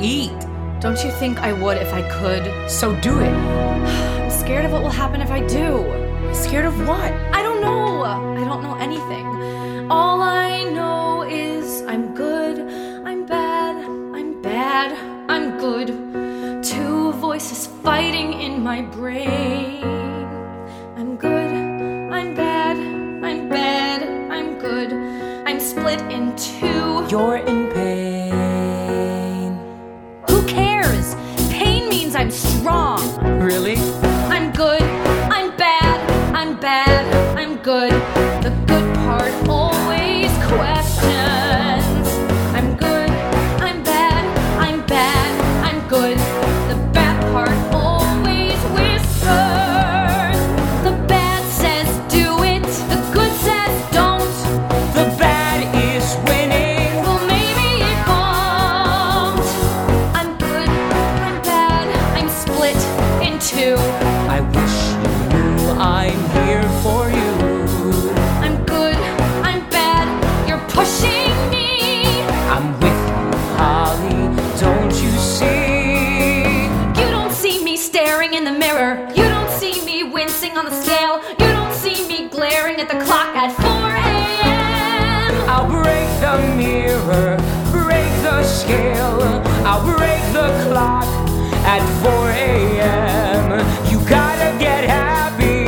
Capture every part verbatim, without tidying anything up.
eat. Don't you think I would if I could? So do it. I'm scared of what will happen if I do. Scared of what? I don't know. I don't know anything. All I know is I'm good, I'm bad, I'm bad, I'm good. Two voices fighting in my brain. I'm good, I'm bad, I'm bad, I'm good. I'm split in two. You're in pain. Who cares? Pain means I'm strong. Really? I'm good, I'm bad, I'm bad, I'm good. The good part always questions. I'm good, I'm bad, I'm bad, I'm good. The bad part always whispers. The bad says do it, the good says don't. The bad is winning. Well, maybe it won't. I'm good, I'm bad, I'm split in two. I wish you knew I'm here for you. I'm good, I'm bad, you're pushing me. I'm with you, Holly, don't you see? You don't see me staring in the mirror. You don't see me wincing on the scale. You don't see me glaring at the clock at four a.m. I'll break the mirror, break the scale. I'll break the clock at four a.m. You gotta get happy.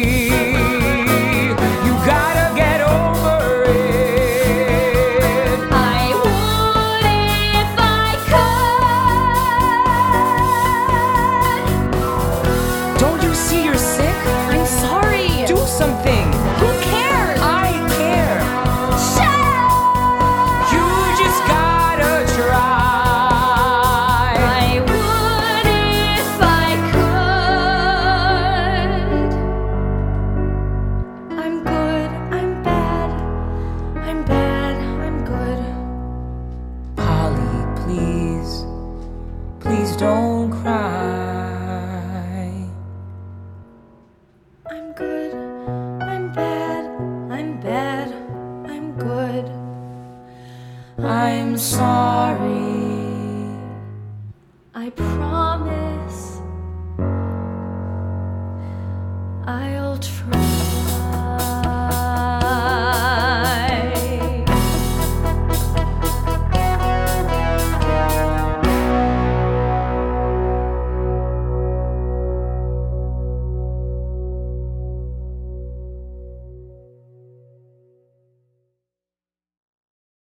You gotta get over it. I would if I could. Don't you see you're sick? I'm sorry. Do something. Who cares? I care. Shut You just gotta try. I would if I could. I'm good, I'm bad, I'm bad, I'm good. Polly, please, please don't cry. I'm good, I'm bad, I'm bad, I'm good. I'm sorry. I promise.